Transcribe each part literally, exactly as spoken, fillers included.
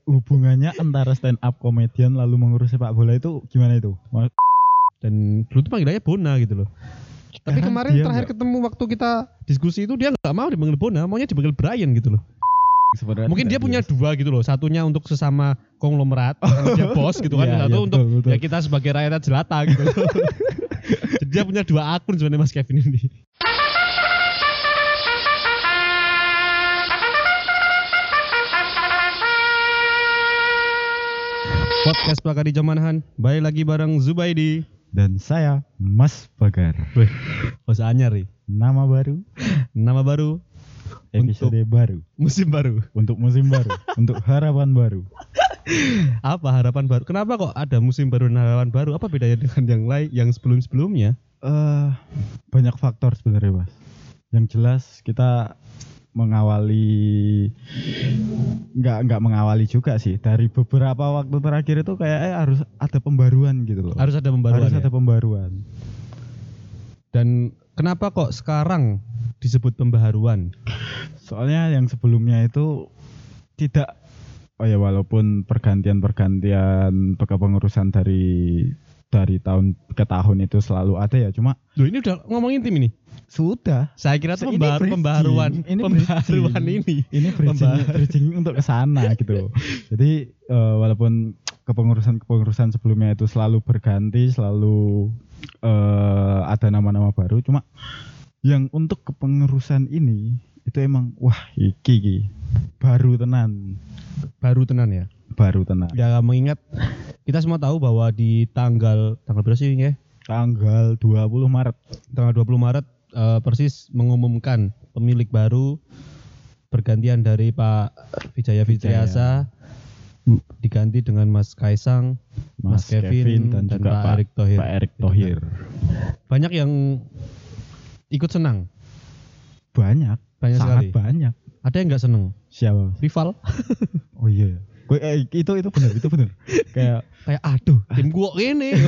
hubungannya antara stand up komedian lalu mengurus sepak bola itu gimana itu? Dan dulu tuh panggilannya Bona gitu loh. Tapi Karena kemarin dia terakhir nggak- ketemu waktu kita diskusi itu dia nggak mau dipanggil Bona, maunya dipanggil Brian gitu loh. Sebenarnya Mungkin dia tidak punya jelas. dua gitu loh, satunya untuk sesama konglomerat, karena dia bos gitu kan, Iya, satu iya, untuk betul, betul. ya kita sebagai rakyat jelata gitu loh. Jadi dia punya dua akun sebenarnya Mas Kevin ini. Podcast Pakar di Jamanahan, balik lagi bareng Zubaidi Dan saya Mas Bagar. Wih, bahasa anyar nih. Nama baru, Nama baru, episode baru, musim baru. untuk musim baru, untuk harapan baru. Apa harapan baru? Kenapa kok ada musim baru dan harapan baru? Apa bedanya dengan yang lain, yang sebelum-sebelumnya? Eh banyak faktor sebenarnya, Mas. Yang jelas kita mengawali nggak nggak mengawali juga sih, dari beberapa waktu terakhir itu kayak eh, harus ada pembaruan gitu loh. Harus ada pembaruan. Harus ya? ada pembaruan. Dan kenapa kok sekarang disebut pembaharuan? Soalnya yang sebelumnya itu tidak, oh ya walaupun pergantian-pergantian kepengurusan dari dari tahun ke tahun itu selalu ada ya, cuma Loh, ini udah ngomongin tim ini. sudah. Saya kira tuh Ini pembaharu, bridging. pembaharuan, Ini pembaharuan bridging. ini. Ini bridging, Pembahar- bridging untuk ke sana gitu. Jadi eh, walaupun kepengurusan-kepengurusan sebelumnya itu selalu berganti, selalu eh, ada nama-nama baru, cuma yang untuk kepengurusan ini itu emang wah iki, iki baru tenan, Baru tenan ya. baru tenan. Ya mengingat kita semua tahu bahwa di tanggal tanggal berapa sih ya? Tanggal dua puluh Maret. Tanggal dua puluh Maret eh, Persis mengumumkan pemilik baru, pergantian dari Pak Wijaya Fitriasa m- diganti dengan Mas Kaisang, Mas, Kevin, dan, dan juga Pak Pak Erick Thohir. Pak Erick Thohir. Banyak yang ikut senang, Banyak, banyak sangat sekali. banyak. Ada yang nggak senang, Siapa? rival. Oh iya. Gue eh, itu itu benar, itu benar. Kayak Kayak aduh, tim gua ini.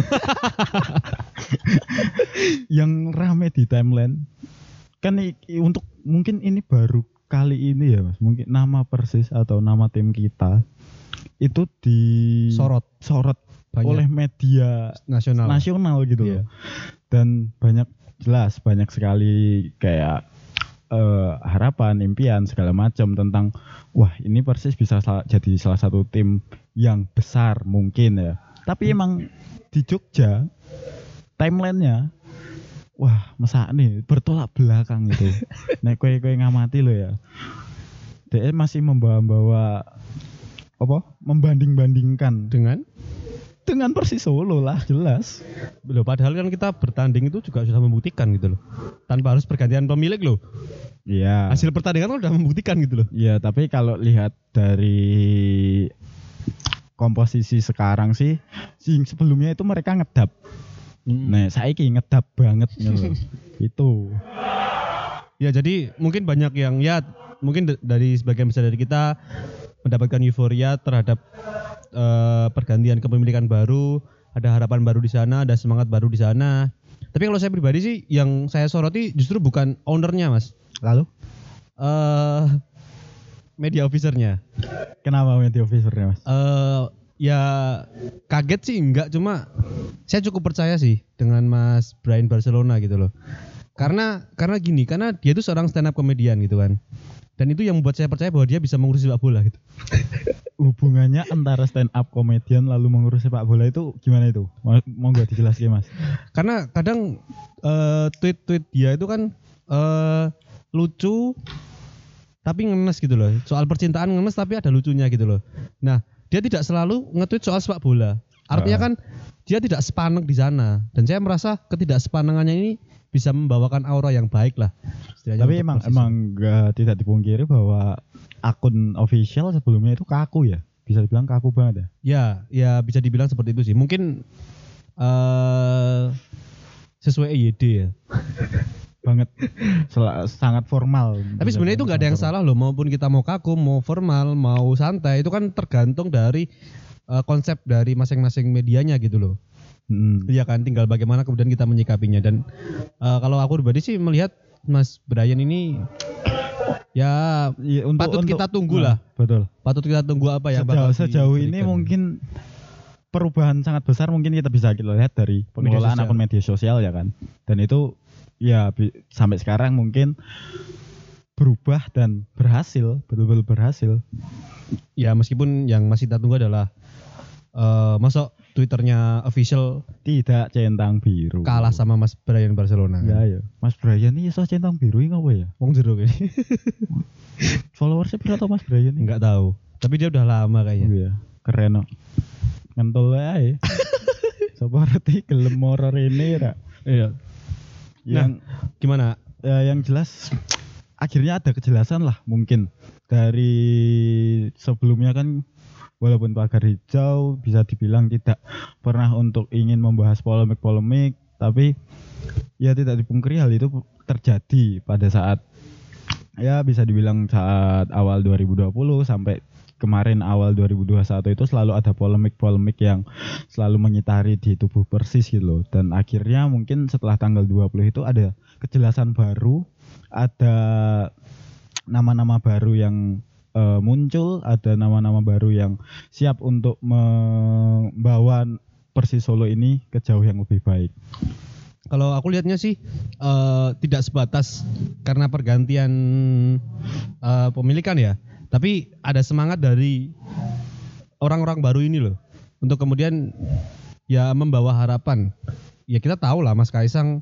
yang rame di timeline kan i- i- untuk mungkin ini baru kali ini ya, Mas. Mungkin nama Persis atau nama tim kita itu Sorot disorot banyak oleh media nasional. nasional gitu Iya. loh. Dan banyak, jelas banyak sekali kayak eh, harapan, impian segala macam tentang wah ini Persis bisa sal- jadi salah satu tim yang besar mungkin ya. Tapi emang di Jogja timelinenya wah masa nih bertolak belakang gitu. Nek kowe kowe ngamati lo ya. Dia masih membawa-bawa apa? Membanding-bandingkan Dengan dengan Persis Solo lah, jelas. loh, padahal kan kita bertanding itu juga sudah membuktikan gitu loh. Tanpa harus pergantian pemilik loh. Iya. Hasil pertandingan kan sudah membuktikan gitu loh. Iya, tapi kalau lihat dari komposisi sekarang sih, sing sebelumnya itu mereka ngedap. Nah, saiki ngedap banget gitu. Itu. Ya jadi mungkin banyak yang ya mungkin d- dari sebagian besar dari kita mendapatkan euforia terhadap eh, pergantian kepemilikan baru, ada harapan baru di sana, ada semangat baru di sana. Tapi kalau saya pribadi sih yang saya soroti justru bukan ownernya, Mas. Lalu Eh media officernya. kenapa media officer-nya, Mas? Eh ya kaget sih enggak, cuma saya cukup percaya sih dengan Mas Brian Barcelona gitu loh. Karena karena gini, karena dia itu seorang stand up comedian gitu kan. Dan itu yang membuat saya percaya bahwa dia bisa mengurus sepak bola gitu. Hubungannya antara stand up komedian lalu mengurus sepak bola itu gimana itu? Mau mau nggak dijelaskan, Mas? Karena kadang eh, tweet-tweet dia itu kan eh, lucu tapi ngenes gitu loh. Soal percintaan ngenes tapi ada lucunya gitu loh. Nah, dia tidak selalu nge-tweet soal sepak bola. Artinya Ah. kan dia tidak sepaneng di sana. Dan saya merasa ketidaksepanengannya ini bisa membawakan aura yang baik lah. Istilahnya Tapi untuk emang Persis. emang nggak tidak dipungkiri bahwa akun official sebelumnya itu kaku ya. Bisa dibilang kaku banget ya. Ya, ya bisa dibilang seperti itu sih. Mungkin eh sesuai E Y D ya. Banget. Sel- sangat formal. Tapi sebenarnya itu nggak ada yang salah loh. Maupun kita mau kaku, mau formal, mau santai, itu kan tergantung dari eh, konsep dari masing-masing medianya gitu loh. Hmm. Iya kan, tinggal bagaimana kemudian kita menyikapinya. Dan eh, kalau aku pribadi sih melihat Mas Brian ini Ya Ya, untuk, patut untuk, kita tunggu nah, lah. Betul. Patut kita tunggu apa yang Sejauh, bakal sejauh ini diberikan. mungkin perubahan sangat besar mungkin kita bisa kita lihat dari pengelolaan sosial. akun media sosial ya kan. Dan itu ya bi- sampai sekarang mungkin berubah dan berhasil, betul-betul berhasil. Ya meskipun yang masih kita tunggu adalah eh masuk Twitternya official Tidak centang biru. kalah sama Mas Brian Barcelona. Ya Kan? ya. Mas Brian ini iso centang biru ini apa ya? Wong jero ini. Followersnya berapa Mas Brian ini? Enggak tahu. Tapi dia udah lama kayaknya. Iya, keren kok. Ngentol ae. Sapa arti gelem horor ini ra. Iya. Yang Gimana? ya, yang jelas akhirnya ada kejelasan lah mungkin dari sebelumnya kan walaupun pagar hijau bisa dibilang tidak pernah untuk ingin membahas polemik-polemik, tapi ya tidak dipungkiri hal itu terjadi pada saat ya bisa dibilang saat awal dua ribu dua puluh sampai kemarin awal dua ribu dua puluh satu itu selalu ada polemik-polemik yang selalu mengitari di tubuh Persis gitu loh. Dan akhirnya mungkin setelah tanggal dua puluh itu ada kejelasan baru, ada nama-nama baru yang uh, muncul, ada nama-nama baru yang siap untuk membawa Persis Solo ini ke jauh yang lebih baik. Kalau aku lihatnya sih eh, tidak sebatas karena pergantian eh, pemilikan ya, tapi ada semangat dari orang-orang baru ini loh untuk kemudian ya membawa harapan. Ya kita tahu lah Mas Kaisang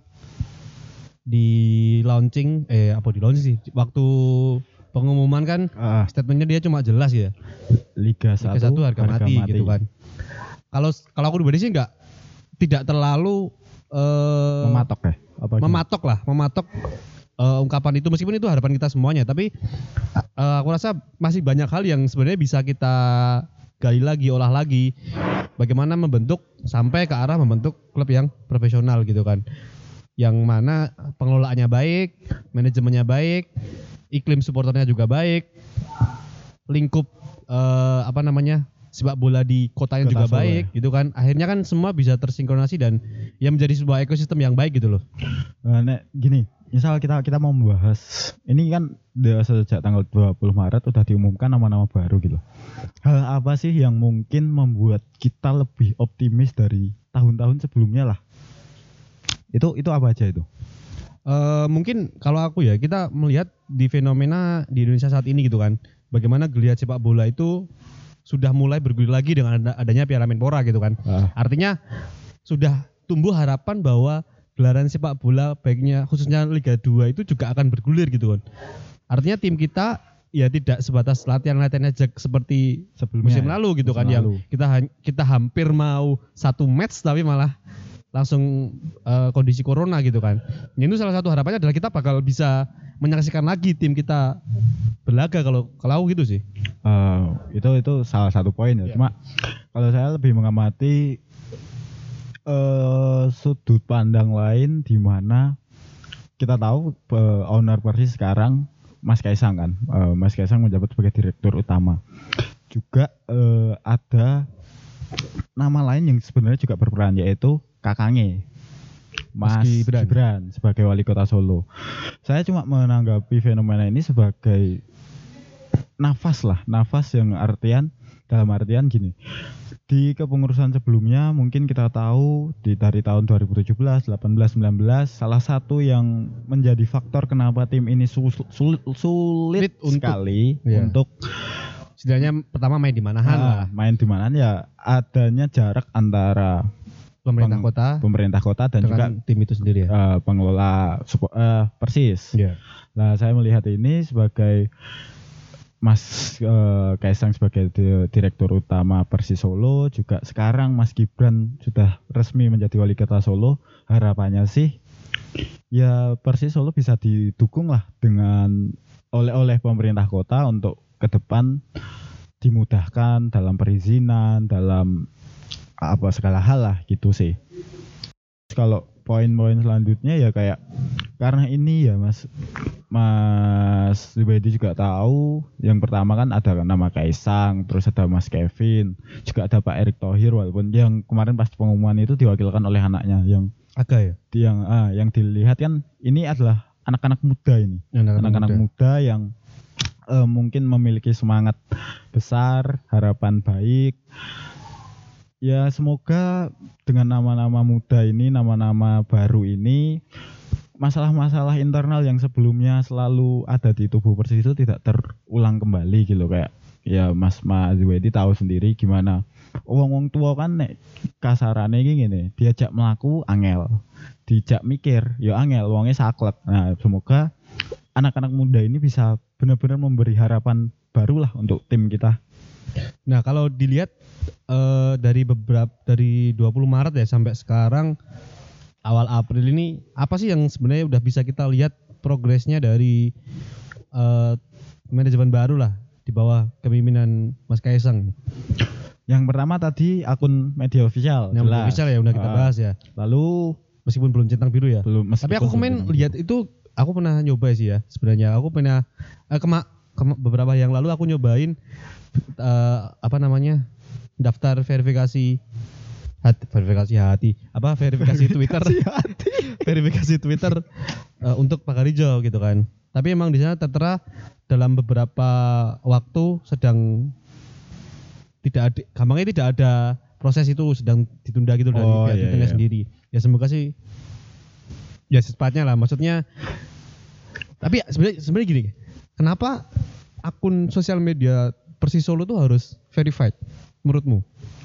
di launching eh apa di launching sih waktu pengumuman kan Ah, statementnya dia cuma jelas ya Liga Liga satu satu harga, mati, gitu kan. Kalau kalau aku pribadi sih enggak tidak terlalu eh, Mematok ya? Apa gimana? mematok lah, mematok uh, ungkapan itu meskipun itu harapan kita semuanya, tapi uh, aku rasa masih banyak hal yang sebenarnya bisa kita gali lagi, olah lagi, bagaimana membentuk sampai ke arah membentuk klub yang profesional gitu kan, yang mana pengelolaannya baik, manajemennya baik, iklim supporternya juga baik, lingkup uh, apa namanya sepak bola di kotanya Kota juga Solo, baik ya. gitu kan, akhirnya kan semua bisa tersinkronasi dan ya menjadi sebuah ekosistem yang baik gitu loh. Nah, nek, gini, misal kita kita mau membahas ini kan de- sejak tanggal dua puluh Maret udah diumumkan nama-nama baru gitu. Hal apa sih yang mungkin membuat kita lebih optimis dari tahun-tahun sebelumnya lah? Itu itu apa aja itu? Uh, mungkin kalau aku ya kita melihat di fenomena di Indonesia saat ini gitu kan, bagaimana geliat sepak bola itu sudah mulai bergulir lagi dengan ada- adanya Piala Menpora gitu kan. Ah. Artinya sudah tumbuh harapan bahwa gelaran sepak bola baiknya khususnya Liga dua itu juga akan bergulir gitu kan. Artinya tim kita ya tidak sebatas latihan-latihan aja seperti Sebelumnya musim ya, lalu gitu musim kan, yang lalu. kita ha- kita hampir mau satu match tapi malah langsung eh, kondisi corona gitu kan. Ini salah satu harapannya adalah kita bakal bisa menyaksikan lagi tim kita berlaga kalau kalau aku gitu sih. Eh, itu itu salah satu poin ya. Iya. Cuma kalau saya lebih mengamati eh, sudut pandang lain di mana kita tahu eh, owner Persis sekarang Mas Kaisang kan, Eh, Mas Kaisang menjabat sebagai direktur utama. Juga eh, ada nama lain yang sebenarnya juga berperan yaitu kakangnya Mas Mas Gibran. Gibran sebagai wali kota Solo. Saya cuma menanggapi fenomena ini sebagai nafas lah, nafas yang artian dalam artian gini. Di kepengurusan sebelumnya mungkin kita tahu di dari tahun dua ribu tujuh belas, delapan belas, sembilan belas salah satu yang menjadi faktor kenapa tim ini sul- sulit, sulit Sulit untuk- sekali Iya. untuk Setidaknya pertama main di Manahan ah, lah, main di mana ya adanya jarak antara pemerintah peng- kota pemerintah kota dan juga dengan tim itu sendiri ya. eh, pengelola supo- eh, Persis. Iya. Nah, saya melihat ini sebagai Mas eh, Kaisang sebagai di- direktur utama Persis Solo, juga sekarang Mas Gibran sudah resmi menjadi wali kota Solo. Harapannya sih ya Persis Solo bisa didukung lah dengan oleh oleh pemerintah kota untuk ke depan dimudahkan dalam perizinan, dalam apa segala hal lah gitu sih. Kalau poin-poin selanjutnya ya kayak karena ini ya Mas Mas Zubaidi juga tahu, yang pertama kan ada nama Kaisang, terus ada Mas Kevin, juga ada Pak Erick Thohir, walaupun yang kemarin pas pengumuman itu diwakilkan oleh anaknya yang Agak ya. yang ah, yang dilihat kan ini adalah anak-anak muda ini, Anak-anak anak-anak muda. muda yang uh, mungkin memiliki semangat besar, harapan baik. Ya semoga dengan nama-nama muda ini, nama-nama baru ini, masalah-masalah internal yang sebelumnya selalu ada di tubuh Persis itu tidak terulang kembali gitu. Kayak ya Mas Mas Wedi tahu sendiri gimana wong-wong tua kan nek kasarane iki ngene, diajak melaku angel, dijak mikir ya angel, wonge saklek. Nah, semoga anak-anak muda ini bisa benar-benar memberi harapan barulah untuk tim kita. Nah, kalau dilihat uh, dari beberapa dari dua puluh Maret ya sampai sekarang awal April ini, apa sih yang sebenarnya udah bisa kita lihat progresnya dari uh, manajemen baru lah di bawah kepemimpinan Mas Kaisang? Yang pertama tadi akun media official, yang jelas. Official ya udah kita bahas ya. Lalu meskipun belum centang biru ya. Belum. Tapi aku kemarin lihat itu, aku pernah nyoba sih ya. Sebenarnya aku pernah eh, kema, kema, beberapa yang lalu aku nyobain uh, apa namanya daftar verifikasi hati, verifikasi hati, apa verifikasi Twitter, verifikasi Twitter uh, untuk Pak Harijo gitu kan. Tapi emang di sana tertera dalam beberapa waktu sedang tidak ada, gampangnya tidak ada proses itu sedang ditunda gitu dari oh, pihak iya, Twitternya iya. sendiri. Ya semoga sih ya secepatnya lah. Maksudnya, tapi sebenarnya sebenarnya gini, kenapa akun sosial media Persis Solo tuh harus verified menurutmu?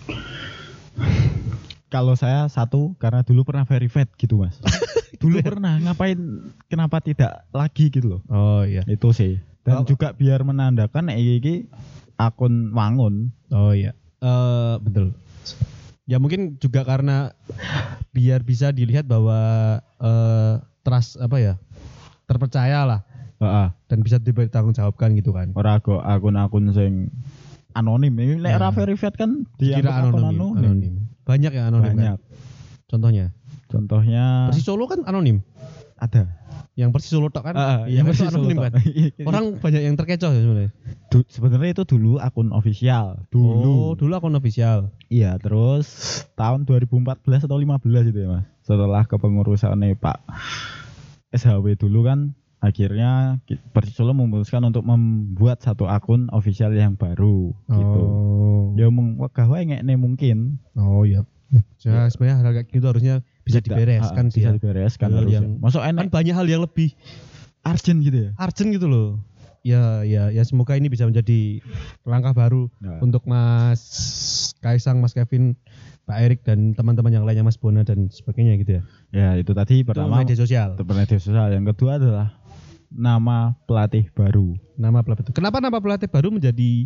Kalau saya satu karena dulu pernah verified gitu Mas. Dulu pernah, ngapain kenapa tidak lagi gitu loh. Oh iya. Itu sih. Dan oh. juga biar menandakan iki akun wangun. Oh iya. Uh, betul. Ya mungkin juga karena biar bisa dilihat bahwa uh, trust apa ya? Terpercaya lah. Heeh. Dan bisa dipertanggungjawabkan gitu kan. Ora kok akun-akun sing anonim. Ini nek ora verified kan dikira anonim, anonim. anonim. Banyak ya anonim. Banyak. Kan? Contohnya? Contohnya Persis Solo kan anonim. Ada. Yang Persis Solo tok kan? Uh, yang Persis anonim Solo kan. Orang banyak yang terkecoh ya sebenarnya. Du, sebenarnya itu dulu akun official. Dulu. Oh, dulu akun official. Iya, terus tahun dua ribu empat belas atau lima belas itu ya, Mas. Setelah kepengurusannya Pak S H W dulu kan, akhirnya Persis Solo memutuskan untuk membuat satu akun official yang baru gitu. Oh. Ya mengwegah wae ngekne mungkin. Oh iya. Ya, sebenarnya hal kayak gitu harusnya bisa dibereskan sih. Bisa dibereskan hal harusnya. yang Masuk enak kan banyak hal yang lebih urgent gitu ya. Urgent gitu loh. Ya ya ya semoga ini bisa menjadi langkah baru nah. untuk Mas Kaisang, Mas Kevin, Pak Erik dan teman-teman yang lainnya, Mas Bona dan sebagainya gitu ya. Ya, itu tadi pertama media sosial. Media sosial. Yang kedua adalah nama pelatih baru. Nama pelatih. Kenapa nama pelatih baru menjadi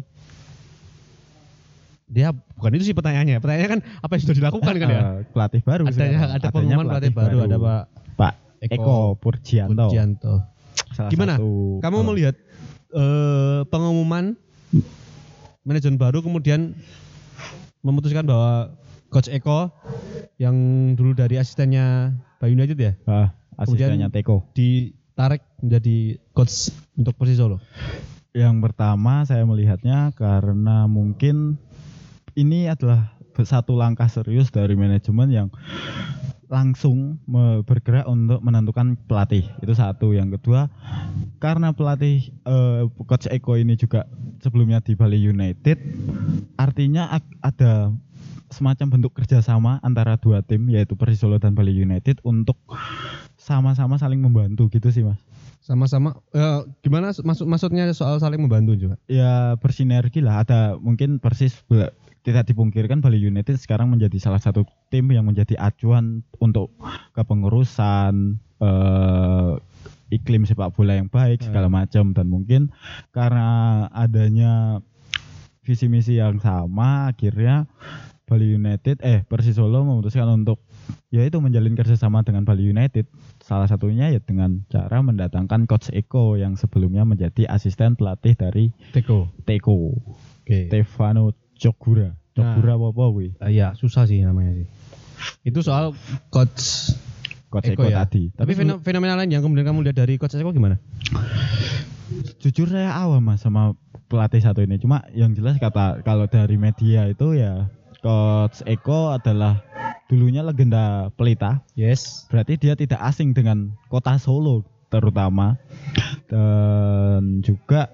dia bukan itu sih pertanyaannya. Pertanyaannya kan apa yang sudah dilakukan kan ya? Uh, pelatih baru. Ada ada pengumuman pelatih, pelatih baru, baru. Ada Pak Pak Eko, Eko Purjianto. Purjianto. Gimana? Satu, Kamu uh, melihat uh, pengumuman manajemen baru kemudian memutuskan bahwa Coach Eko yang dulu dari asistennya Bali United ya? Uh, asistennya Teko. Ditarik menjadi coach untuk Persis Solo. Yang pertama saya melihatnya karena mungkin ini adalah satu langkah serius dari manajemen yang langsung bergerak untuk menentukan pelatih. Itu satu. Yang kedua, karena pelatih uh, Coach Eko ini juga sebelumnya di Bali United, artinya ada semacam bentuk kerjasama antara dua tim, yaitu Persis Solo dan Bali United, untuk sama-sama saling membantu gitu sih Mas. Sama-sama uh, gimana maksud maksudnya soal saling membantu juga? Ya bersinergi lah. Ada mungkin Persis tidak dipungkirkan Bali United sekarang menjadi salah satu tim yang menjadi acuan untuk kepengurusan uh, iklim sepak bola yang baik segala macam, dan mungkin karena adanya visi misi yang sama akhirnya Bali United eh Persis Solo memutuskan untuk yaitu menjalin kerjasama dengan Bali United. Salah satunya ya dengan cara mendatangkan Coach Eko yang sebelumnya menjadi asisten pelatih dari Teko. Teko. Okay. Stefano Cogura. Cogura nah, apa wih? Uh, iya, susah sih namanya sih. Itu soal Coach Coach Eko, Eko ya? Tadi. Tapi fenomena, fenomena lain yang kemudian kamu lihat dari Coach Eko gimana? Jujur saya awam Mas sama pelatih satu ini. Cuma yang jelas kata kalau dari media itu ya Coach Eko adalah dulunya legenda Pelita. Yes. Berarti dia tidak asing dengan kota Solo terutama. Dan juga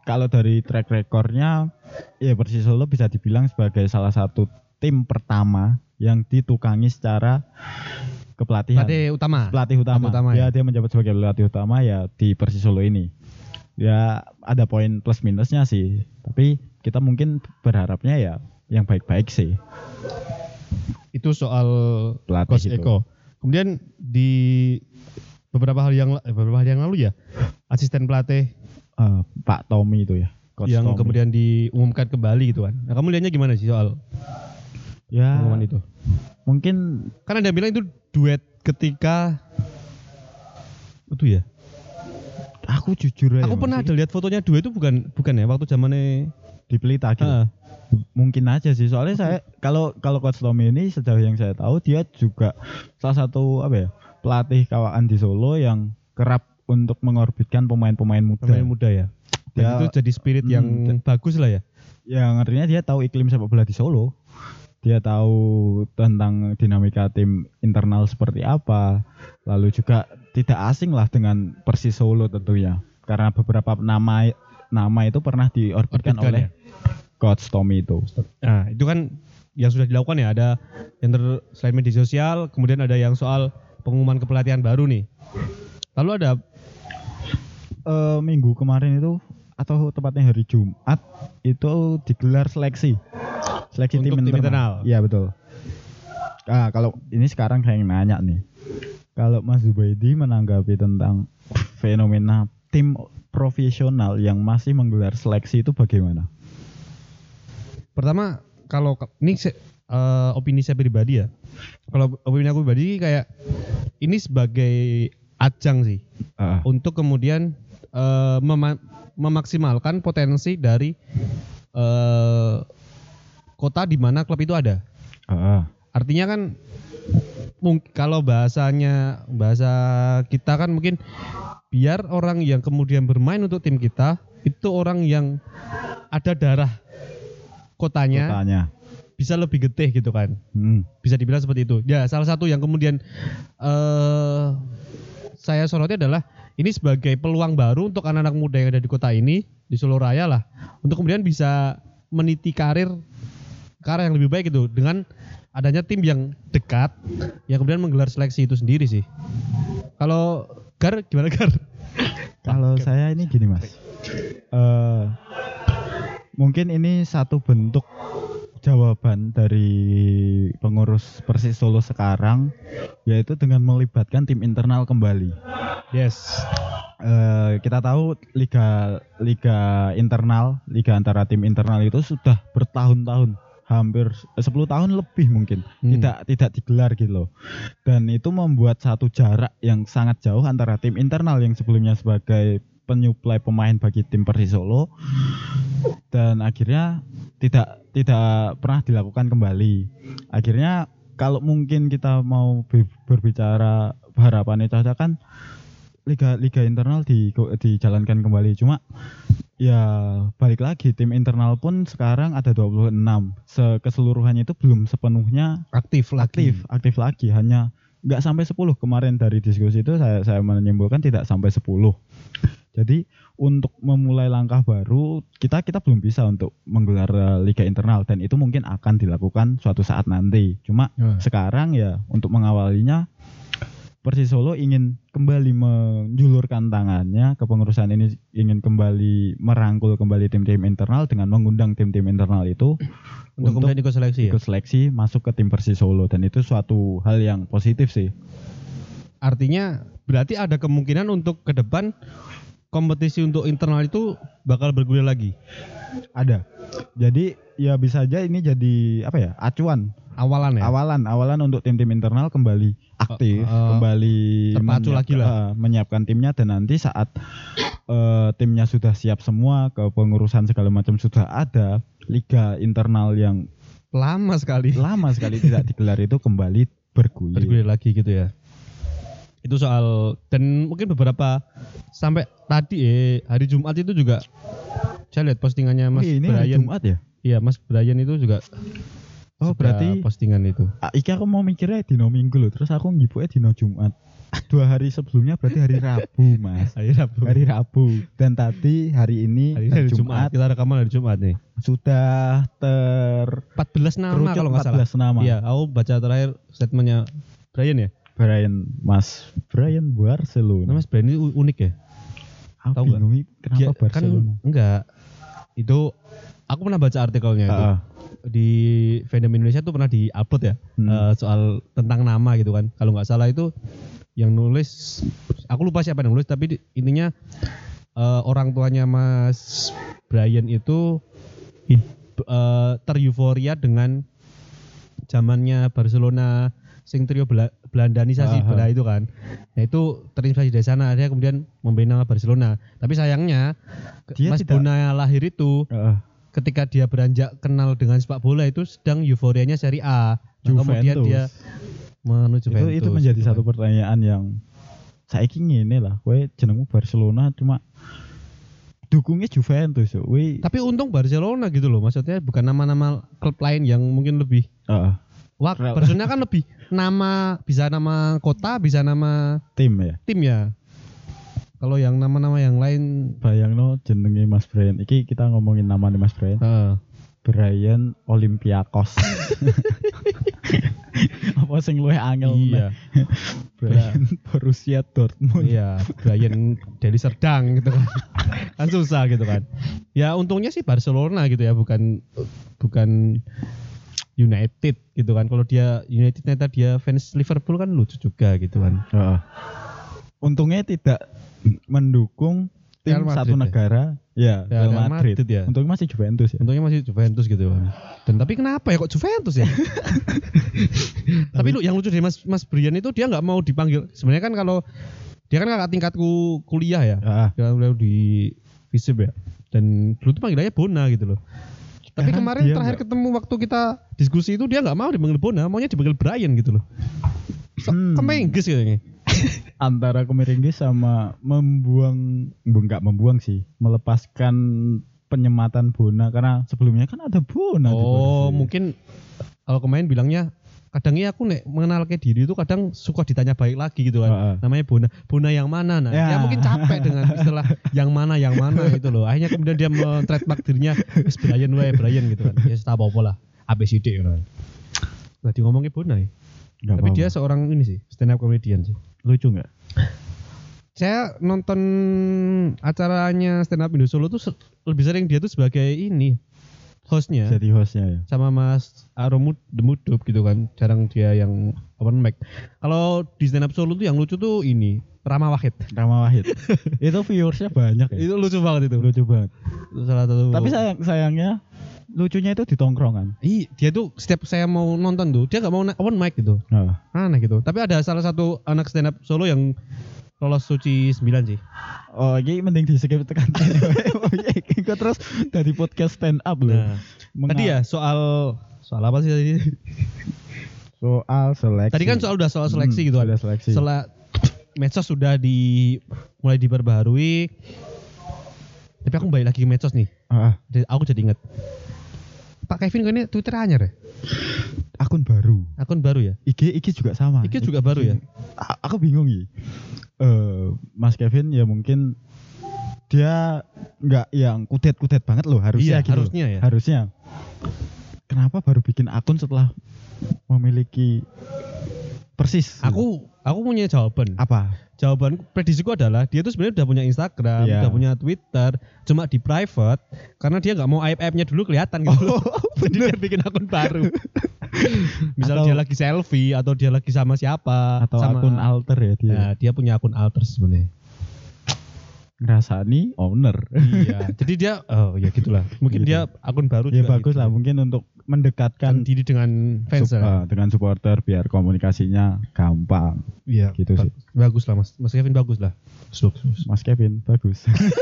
kalau dari track recordnya ya Persis Solo bisa dibilang sebagai salah satu tim pertama yang ditukangi secara kepelatihan. Pelatih utama. Pelatih utama. Pelatih utama ya, ya. Dia menjabat sebagai pelatih utama ya di Persis Solo ini. Ya ada poin plus minusnya sih. Tapi kita mungkin berharapnya ya yang baik-baik sih. Itu soal Pelatih Coach itu. Eko. Kemudian di beberapa hari yang eh, beberapa hari yang lalu ya, asisten pelatih Eh, Pak Tommy itu ya. Coach yang Tommy. kemudian diumumkan kembali gitu kan. Nah, kamu lihatnya gimana sih soal ya pengumuman itu? mungkin Kan ada yang bilang itu duet ketika itu ya. aku jujur aja. Aku pernah Mas, ada lihat fotonya duet itu bukan bukan ya waktu zamannya di Pelita gitu. Heeh. Mungkin aja sih soalnya saya kalau kalau Coach Tommy ini sejauh yang saya tahu dia juga salah satu apa ya pelatih kawan di Solo yang kerap untuk mengorbitkan pemain-pemain muda. pemain muda ya. Dan Dia- itu jadi spirit Hmm, yang dan- bagus lah ya. Yang artinya dia tahu iklim sepak bola di Solo. Dia tahu tentang dinamika tim internal seperti apa. Lalu juga tidak asing lah dengan Persis Solo tentunya. Karena beberapa nama nama itu pernah diorbitkan Orbitkan oleh ya. Coach Tommy itu. Nah, itu kan yang sudah dilakukan ya. Ada yang ter, selain media sosial, kemudian ada yang soal pengumuman kepelatihan baru nih. Lalu ada Eh, minggu kemarin itu atau tepatnya hari Jumat itu digelar seleksi. Seleksi tim Untuk tim internal. internal. Iya betul. Ah, kalau ini sekarang saya yang nanya nih. Kalau Mas Zubaidi menanggapi tentang fenomena tim profesional yang masih menggelar seleksi itu bagaimana? pertama kalau ke- ini se- eh, opini saya pribadi ya. Kalau opini aku pribadi kayak ini sebagai ajang sih Ah, untuk kemudian eh, mema- memaksimalkan potensi dari eh, kota di mana klub itu ada. ah, Artinya kan mung- kalau bahasanya bahasa kita kan mungkin biar orang yang kemudian bermain untuk tim kita itu orang yang ada darah kotanya Kotanya. bisa lebih getih gitu kan. Hmm. Bisa dibilang seperti itu. Ya, salah satu yang kemudian eh saya soroti adalah ini sebagai peluang baru untuk anak-anak muda yang ada di kota ini, di Solo Raya lah, untuk kemudian bisa meniti karir ke arah yang lebih baik gitu dengan adanya tim yang dekat yang kemudian menggelar seleksi itu sendiri sih. Kalau Gar gimana Gar? Kalau saya ini gini Mas, Eh, mungkin ini satu bentuk jawaban dari pengurus Persis Solo sekarang, yaitu dengan melibatkan tim internal kembali. Yes. Eh, kita tahu liga liga internal, liga antara tim internal itu sudah bertahun-tahun, hampir sepuluh tahun lebih mungkin Hmm. tidak tidak digelar gitu loh. Dan itu membuat satu jarak yang sangat jauh antara tim internal yang sebelumnya sebagai penyuplai pemain bagi tim Persis Solo dan akhirnya tidak tidak pernah dilakukan kembali. Akhirnya kalau mungkin kita mau be- berbicara harapannya Caca kan liga liga internal di dijalankan kembali, cuma ya balik lagi tim internal pun sekarang ada dua puluh enam. Se- keseluruhannya itu belum sepenuhnya Aktif lagi. aktif aktif lagi, hanya nggak sampai sepuluh. Kemarin dari diskusi itu saya saya menyimpulkan tidak sampai sepuluh. Jadi untuk memulai langkah baru kita kita belum bisa untuk menggelar eh, liga internal dan itu mungkin akan dilakukan suatu saat nanti. Cuma Hmm. sekarang ya untuk mengawalinya Persis Solo ingin kembali menjulurkan tangannya, kepengurusan ini ingin kembali merangkul kembali tim-tim internal dengan mengundang tim-tim internal itu Untuk, kemudian ikut seleksi ya? ikut seleksi masuk ke tim Persis Solo dan itu suatu hal yang positif sih. Artinya berarti ada kemungkinan untuk ke depan kompetisi untuk internal itu bakal bergulir lagi. Ada. Jadi ya bisa aja ini jadi apa ya? Acuan, Awalan ya? awalan, awalan untuk tim-tim internal kembali aktif, Eh, eh, kembali terpacu menyiap- lagi lah. eh, menyiapkan timnya dan nanti saat eh, timnya sudah siap semua, kepengurusan segala macam sudah ada, liga internal yang Lama sekali. lama sekali tidak digelar itu kembali bergulir. Bergulir lagi gitu ya. Itu soal dan mungkin beberapa sampai tadi eh hari Jumat itu juga saya lihat postingannya Mas Wih, ini hari Brian. Jumat ya? Iya, Mas Brian itu juga Oh, berarti postingan itu. Ah, iki aku mau mikirnya dino Minggu loh, terus aku ngibuknya dino Jumat. Dua hari sebelumnya berarti hari Rabu, Mas. Hari Rabu. Hari Rabu. Dan tadi hari ini Hari, hari hari Jumat. Jumat. Kita rekaman hari Jumat nih. Sudah ter empat belas nama kerucut kalau nggak empat belas salah. nama. Iya, aku baca terakhir statementnya Brian ya. Brian, Mas Brian Barcelona. Nah, Mas Brian ini u- unik ya. Aku Tahu bingung nih, kenapa Dia, Barcelona? Kan enggak. Itu aku pernah baca artikelnya itu. Uh, Di fandom Indonesia tuh pernah di-upload ya. Hmm. eh, soal tentang nama gitu kan. Kalau nggak salah itu yang nulis, aku lupa siapa yang nulis, tapi di- intinya eh, orang tuanya Mas Brian itu hid- eh, tereuforia dengan zamannya Barcelona sing trio Bela- Belandanisasi Aha. Bela itu kan. Nah itu terinspirasi dari sana, dia kemudian memberi nama Barcelona. Tapi sayangnya Dia Mas tidak- Bona lahir itu uh, ketika dia beranjak kenal dengan sepak bola itu sedang euforianya Serie A. Nah, kemudian Juventus. dia menuju itu Juventus. itu menjadi gitu satu kan. pertanyaan yang saiki ngene lah, kowe jenengmu Barcelona cuma dukungnya Juventus yo. Kowe Tapi untung Barcelona gitu loh, maksudnya bukan nama-nama klub lain yang mungkin lebih. uh, Wah, Rel- Barcelona kan lebih nama, bisa nama kota, bisa nama tim ya. tim ya. Kalau yang nama-nama yang lain, Bayangno jenenge Mas Brian. Iki kita ngomongin namanya Mas Brian. uh, Brian Olympiakos. Apa sing luwih angel iya, meneh? Brian Borussia Dortmund. iya, Brian Deli Serdang gitu kan, kan susah gitu kan. Ya untungnya sih Barcelona gitu ya, bukan bukan United gitu kan. Kalau dia United ternyata dia fans Liverpool kan lucu juga gitu kan. Heeh. Untungnya tidak mendukung tim Real Madrid satu ya? negara. Ya, Ya, Real Real Madrid. Madrid ya. Untungnya masih Juventus ya. Untungnya masih Juventus gitu kan. Dan tapi kenapa ya kok Juventus ya? Tapi lu yang lucu dari Mas Mas Brian itu dia nggak mau dipanggil. Sebenarnya kan kalau dia kan kakak tingkatku kuliah ya. Heeh. Dia kuliah di Visip ya. Dan dulu tuh panggilannya Bona gitu loh. Tapi Sekarang kemarin dia terakhir nggak- ketemu waktu kita diskusi itu dia nggak mau dipanggil Bona, maunya dipanggil Brian gitu loh. So, Hmm. Kemenggis gitu ini. Antara Kemeringgi sama membuang, bu- enggak membuang sih, melepaskan penyematan Bona karena sebelumnya kan ada Bona di Oh, Persib. mungkin kalau kemarin bilangnya kadang ya aku nek mengenal ke diri itu kadang suka ditanya balik lagi gitu kan. Heeh. Namanya Bona, Bona yang mana? Nah, Ya. dia mungkin capek dengan istilah yang mana yang mana itu loh. Akhirnya kemudian dia men-trademark dirinya "Wis Brian wae, Brian" gitu kan. Ya tak apa-apa lah, A B C D gitu kan. Tadi ngomongin Bona ya. Nggak Tapi apa-apa. dia seorang ini sih, stand up comedian sih. lucu nggak? Saya nonton acaranya stand up Indo Solo tuh se- lebih sering dia tuh sebagai ini hostnya. Jadi hostnya ya. Sama Mas Aromud Demudup gitu kan, jarang dia yang open mic. Kalau di stand up Solo tuh yang lucu tuh ini Rama Wahid. Rama Wahid. Itu viewersnya banyak ya. Itu lucu banget itu. Lucu banget. Itu salah satu. Tapi sayang sayangnya lucunya itu di tongkrongan. Ih, dia tuh setiap saya mau nonton tuh dia nggak mau na- open mic gitu, Nah, aneh gitu. Tapi ada salah satu anak stand up Solo yang lolos suci sembilan sih. oh ini mending di skip tekan kene wae. Oh iya, iki kok terus dari podcast stand up loh. Nah, Menga- tadi ya soal soal apa sih tadi? soal seleksi. Tadi kan soal udah soal seleksi Hmm, gitu kan. ada seleksi. Setelah medsos sudah di mulai diperbaharui. Tapi aku balik lagi ke medsos nih. Ah, Jadi aku jadi inget Pak Kevin ini Twitter anyar ya? akun baru. Akun baru ya? I G I G juga sama. I G juga baru ya? A- aku bingung ya. Eh, Mas Kevin ya mungkin dia nggak yang kudet-kudet banget loh harusnya Iya, gitu. harusnya ya. Harusnya. Kenapa baru bikin akun setelah memiliki persis? Aku aku punya jawaban. apa? Jawaban prediksiku adalah dia tuh sebenarnya udah punya Instagram, Iya. udah punya Twitter, cuma di private karena dia nggak mau aib-aibnya dulu kelihatan gitu. Oh, Jadi dia bikin akun baru. Misal Atau- dia lagi selfie atau dia lagi sama siapa Atau sama akun alter ya dia. Nah, dia punya akun alter sebenarnya. Ngerasani owner. Iya. Jadi dia oh ya gitulah. Mungkin Gitu. dia akun baru Ya juga bagus gitu. lah mungkin untuk mendekatkan Kan diri dengan fans sup- lah. eh, dengan supporter biar komunikasinya gampang. Iya, gitu sih. Bagus lah Mas. Mas Kevin bagus lah. Bagus, bagus. Mas Kevin bagus.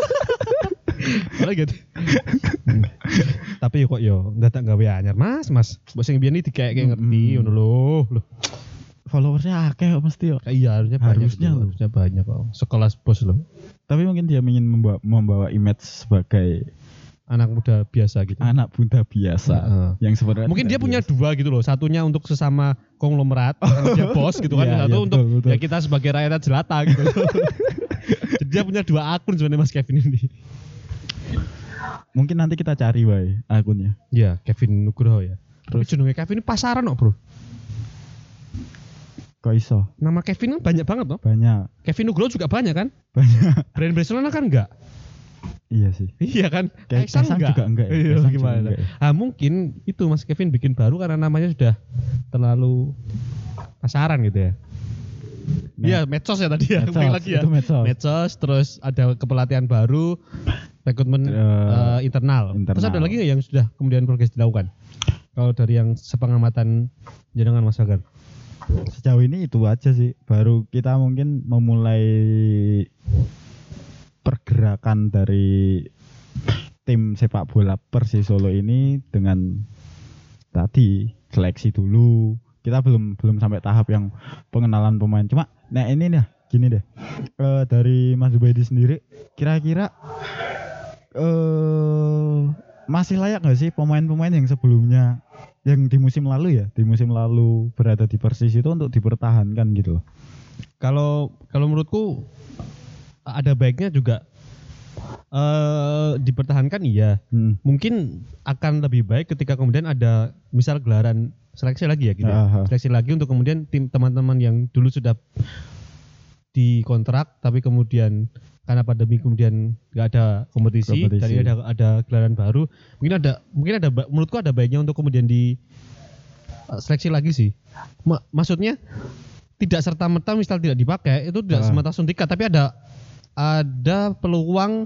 Malah gitu. Tapi kok yo datang gawe anyar, Mas, Mas. Mbok sing biyen iki kayak kayak ngerti Mm-mm. ngono lho. Loh. Followersnya akeh kok mesti yo. Kayak iya harusnya banyak. Harusnya gitu. loh. harusnya banyak kok. Sekelas bos loh. Tapi mungkin dia ingin membawa, membawa image sebagai anak muda biasa gitu. Anak muda biasa Uh, yang sebenarnya mungkin dia biasa. punya dua gitu loh. Satunya untuk sesama konglomerat, karena dia bos gitu kan. Iya, Satu iya, untuk betul, betul. ya kita sebagai rakyat jelata gitu. Jadi dia punya dua akun sebenarnya Mas Kevin ini. Mungkin nanti kita cari wae akunnya. Ya, Kevin Nugroho ya. Tapi Terus jenenge Kevin ini pasaran kok, Bro. kok iso? Nama Kevin kan banyak banget loh. Banyak. Kevin Nugroho juga banyak kan? Banyak. Brand Barcelona kan enggak? Iya sih. Iya kan? Kayak Kaisang Kaisang enggak? juga enggak ya? Iya, Kaisang juga gimana? enggak ya? Ah, mungkin itu Mas Kevin bikin baru karena namanya sudah terlalu pasaran gitu ya. Nah, Iya, medsos ya tadi ya. medsos, Balik lagi ya. itu medsos. Medsos, terus ada kepelatihan baru, rekrutmen Eh, eh, internal. internal. Terus ada lagi nggak yang sudah kemudian progres dilakukan? Kalau dari yang sepengamatan jenengan Mas Agar. Sejauh ini itu aja sih. Baru kita mungkin memulai pergerakan dari tim sepak bola Persis Solo ini dengan tadi seleksi dulu. Kita belum belum sampai tahap yang pengenalan pemain. Cuma nah ini nih gini deh. Eh, dari Mas Zubaidi sendiri kira-kira eh masih layak nggak sih pemain-pemain yang sebelumnya yang di musim lalu ya, di musim lalu berada di Persis itu untuk dipertahankan gitu loh. Kalau kalau menurutku ada baiknya juga eh dipertahankan iya. Hmm. Mungkin akan lebih baik ketika kemudian ada misal gelaran seleksi lagi ya gitu. ya. Aha. Seleksi lagi untuk kemudian tim teman-teman yang dulu sudah dikontrak tapi kemudian karena pandemi kemudian nggak ada kompetisi, Kompetisi. dan ini ada ada gelaran baru, mungkin ada mungkin ada ba- menurutku ada baiknya untuk kemudian di uh, seleksi lagi sih. Ma- maksudnya tidak serta merta misal tidak dipakai itu tidak Ah. semata suntikan, tapi ada ada peluang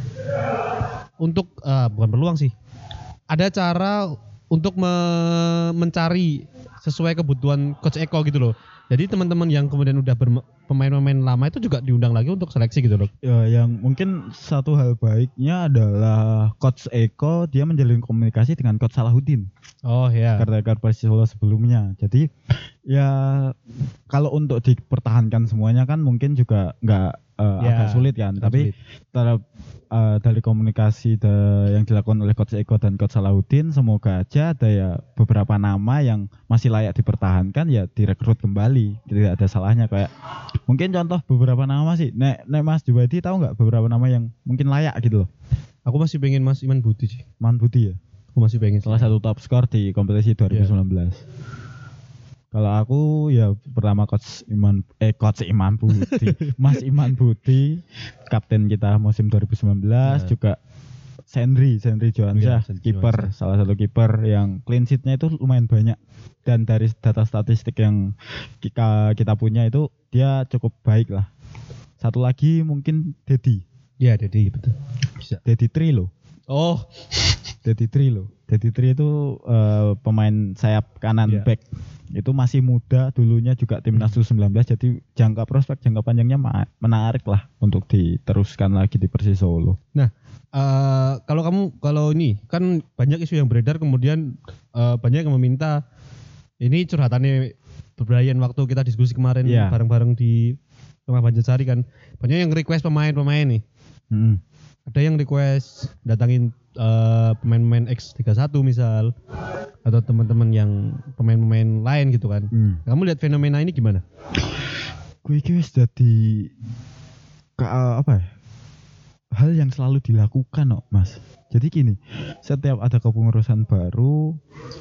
untuk uh, bukan peluang sih, ada cara untuk me- mencari sesuai kebutuhan Coach Eko gitu loh. Jadi teman-teman yang kemudian udah berma- pemain-pemain lama itu juga diundang lagi untuk seleksi gitu loh. Ya, yang mungkin satu hal baiknya adalah Coach Eko dia menjalin komunikasi dengan Coach Salahuddin, Oh ya. karena Persis Solo sebelumnya. Jadi ya kalau untuk dipertahankan semuanya kan mungkin juga nggak eh, Ya, agak sulit kan. agak Tapi sulit. ter- eh, dari komunikasi de- yang dilakukan oleh Coach Eko dan Coach Salahuddin, semoga aja ada ya beberapa nama yang masih layak dipertahankan ya direkrut kembali. Tidak ada salahnya kayak mungkin contoh beberapa nama sih. Nek, nek Mas Juwadi tahu nggak beberapa nama yang mungkin layak gitu loh. Aku masih pengen Mas Iman Budi sih. Man Budi ya, Aku masih pengen. salah satu top skor di kompetisi dua ribu sembilan belas. Kalau aku ya pertama Coach Iman eh Coach Iman Budi, Mas Iman Budi, kapten kita musim dua ribu sembilan belas, Ya. juga Sendri, Sendri Johansyah, Iya, Sendri kiper, Johansyah. salah satu kiper yang clean sheet-nya itu lumayan banyak. Dan dari data statistik yang kita kita punya itu dia cukup baik lah. Satu lagi mungkin Dedi, Iya, jadi betul. Bisa. Dedi Tri loh. Oh, Dedi Tri loh. Dedi Tri itu eh, pemain sayap kanan Iya. back. Itu masih muda, dulunya juga timnas U sembilan belas, jadi jangka prospek jangka panjangnya ma- menarik lah untuk diteruskan lagi di Persis Solo. nah eh, kalau kamu kalau ini kan banyak isu yang beredar kemudian eh, banyak yang meminta ini curhatannya Brian waktu kita diskusi kemarin Iya. bareng-bareng di Rumah Banjarsari kan banyak yang request pemain-pemain nih. Hmm. Ada yang request datangin eh, pemain-pemain X tiga puluh satu misal atau teman-teman yang pemain-pemain lain gitu kan. Hmm. Kamu lihat fenomena ini gimana? Gue iki wis dadi ka- apa ya? Hal yang selalu dilakukan kok, Mas. Jadi gini, setiap ada kepengurusan baru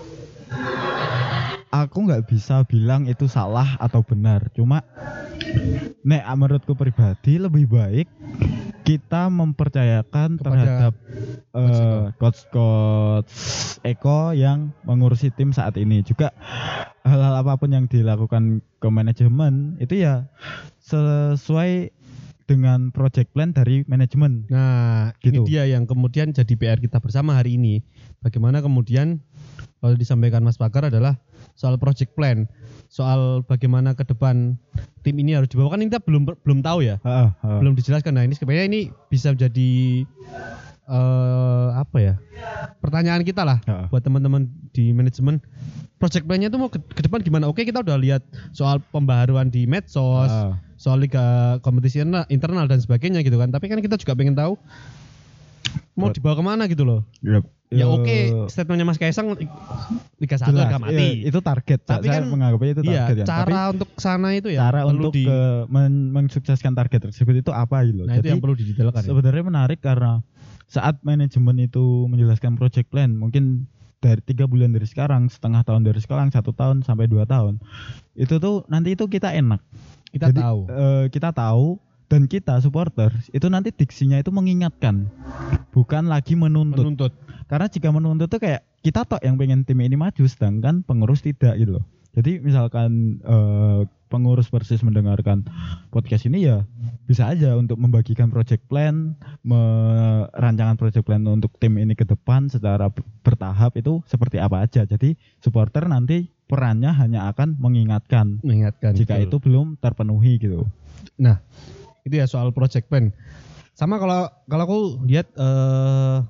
aku nggak bisa bilang itu salah atau benar. Cuma nek menurutku pribadi lebih baik kita mempercayakan Kepada terhadap Coach Eko. eh, coach-coach Eko yang mengurusi tim saat ini. Juga hal-hal apapun yang dilakukan ke manajemen itu ya sesuai dengan project plan dari manajemen. Nah, Gitu. ini dia yang kemudian jadi P R kita bersama hari ini. Bagaimana kemudian kalau disampaikan Mas Pakar adalah soal project plan, soal bagaimana ke depan tim ini harus dibawa, kan kita belum belum tahu ya, Heeh, heeh. belum dijelaskan. Nah, ini sebenarnya ini bisa jadi eh apa ya? Pertanyaan kita lah Heeh. buat teman-teman di manajemen. Project plan-nya itu mau ke, ke depan gimana? Oke, kita udah lihat soal pembaharuan di medsos, Heeh. soal liga kompetisi interna- internal dan sebagainya gitu kan. Tapi kan kita juga pengen tahu mau dibawa kemana gitu loh. Yep. Ya oke, okay, statementnya Mas Kaisang Liga satu harga mati. Iya, itu target. Tapi saya kan menganggapnya itu target iya, kan. cara Tapi untuk sana itu ya. cara untuk di... ke men- mensukseskan target tersebut itu apa gitu loh. Nah, Jadi itu yang perlu didetailkan. Sebenarnya ya? Menarik karena saat manajemen itu menjelaskan project plan, mungkin dari tiga bulan dari sekarang, setengah tahun dari sekarang, satu tahun sampai dua tahun, itu tuh nanti itu kita enak. Kita Jadi, tahu. Uh, kita tahu. Dan kita supporter itu nanti diksinya itu mengingatkan, bukan lagi menuntut. Menuntut. Karena jika menuntut itu kayak kita tok yang pengen tim ini maju, sedangkan pengurus tidak gitu loh. Jadi misalkan uh, pengurus Persis mendengarkan podcast ini ya bisa aja untuk membagikan project plan, merancangan project plan untuk tim ini ke depan secara bertahap itu seperti apa aja. Jadi supporter nanti perannya hanya akan mengingatkan, mengingatkan jika betul. itu belum terpenuhi gitu. Nah, itu ya soal project plan. Sama kalau kalau aku lihat uh,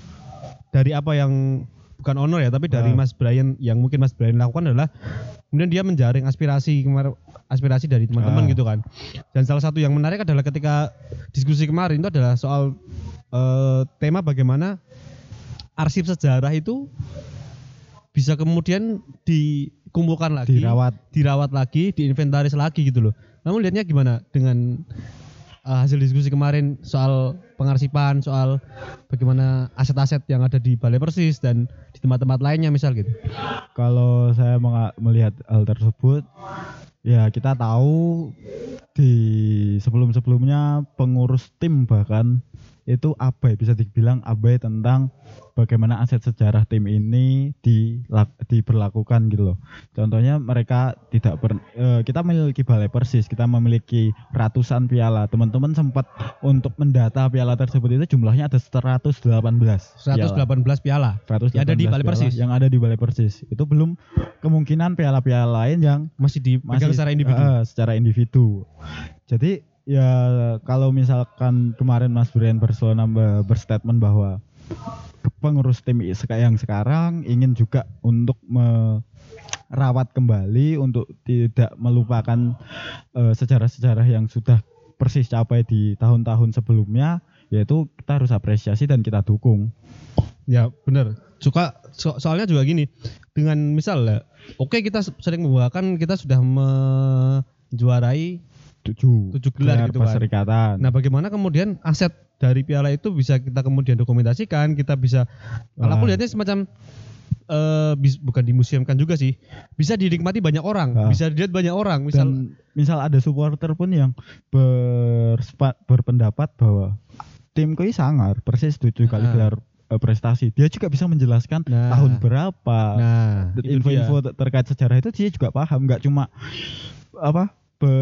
dari apa yang bukan honor ya, tapi dari nah. Mas Brian yang mungkin Mas Brian lakukan adalah kemudian dia menjaring aspirasi kemarin aspirasi dari teman-teman nah. gitu kan. Dan salah satu yang menarik adalah ketika diskusi kemarin itu adalah soal uh, tema bagaimana arsip sejarah itu bisa kemudian dikumpulkan lagi, dirawat, dirawat lagi, diinventaris lagi gitu loh. Namun lihatnya gimana dengan uh, hasil diskusi kemarin soal pengarsipan, soal bagaimana aset-aset yang ada di Balai Persis dan di tempat-tempat lainnya misal gitu. Kalau saya meng- melihat hal tersebut, ya kita tahu di sebelum-sebelumnya pengurus tim bahkan itu abai, bisa dibilang abai tentang bagaimana aset sejarah tim ini di, diberlakukan gitu loh. Contohnya mereka tidak ber, eh, kita memiliki Balai Persis, kita memiliki ratusan piala. Teman-teman sempat untuk mendata piala tersebut itu jumlahnya ada seratus delapan belas. seratus delapan belas piala. seratus delapan belas yang ada di Balai Persis. Yang ada di Balai Persis. Itu belum kemungkinan piala-piala lain yang masih dipegang secara individu. Uh, secara individu. Jadi ya kalau misalkan kemarin Mas Brian Barcelona berstatement bahwa pengurus tim yang sekarang ingin juga untuk merawat kembali, untuk tidak melupakan uh, sejarah-sejarah yang sudah Persis capai di tahun-tahun sebelumnya, yaitu kita harus apresiasi dan kita dukung. Ya benar. Suka so, soalnya juga gini, dengan misal ya, oke okay, kita sering membawakan kita sudah menjuarai tujuh, tujuh gelar, gelar gitu perserikatan. Kan. Nah, bagaimana kemudian aset dari piala itu bisa kita kemudian dokumentasikan, kita bisa kalau aku lihatnya semacam uh, bis, bukan dimuseumkan juga sih, bisa dinikmati banyak orang, nah. bisa dilihat banyak orang. Misal Dan misal ada supporter pun yang berspa, berpendapat bahwa tim koi sangar Persis tujuh kali nah. gelar uh, prestasi, dia juga bisa menjelaskan nah. tahun berapa, nah, info-info dia. terkait sejarah itu dia juga paham, nggak cuma apa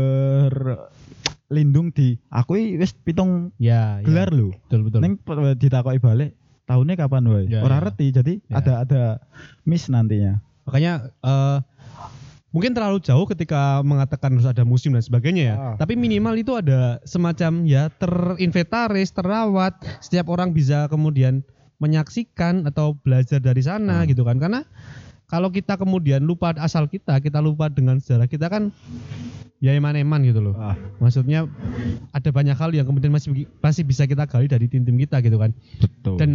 berlindung di akui wis pitung ya, gelar ya. lho. Betul betul. Neng ditakoki balik tahunnya kapan wae. Ya, Ora ya. reti. Jadi ya. ada ada miss nantinya. Makanya uh, mungkin terlalu jauh ketika mengatakan harus ada museum dan sebagainya ya. Ah. Tapi minimal itu ada semacam ya terinventaris, terawat, setiap orang bisa kemudian menyaksikan atau belajar dari sana hmm. gitu kan. Karena kalau kita kemudian lupa asal kita, kita lupa dengan sejarah kita kan ya eman-eman gitu loh. Ah. Maksudnya ada banyak hal yang kemudian masih masih bisa kita gali dari tim-tim kita gitu kan. Betul. Dan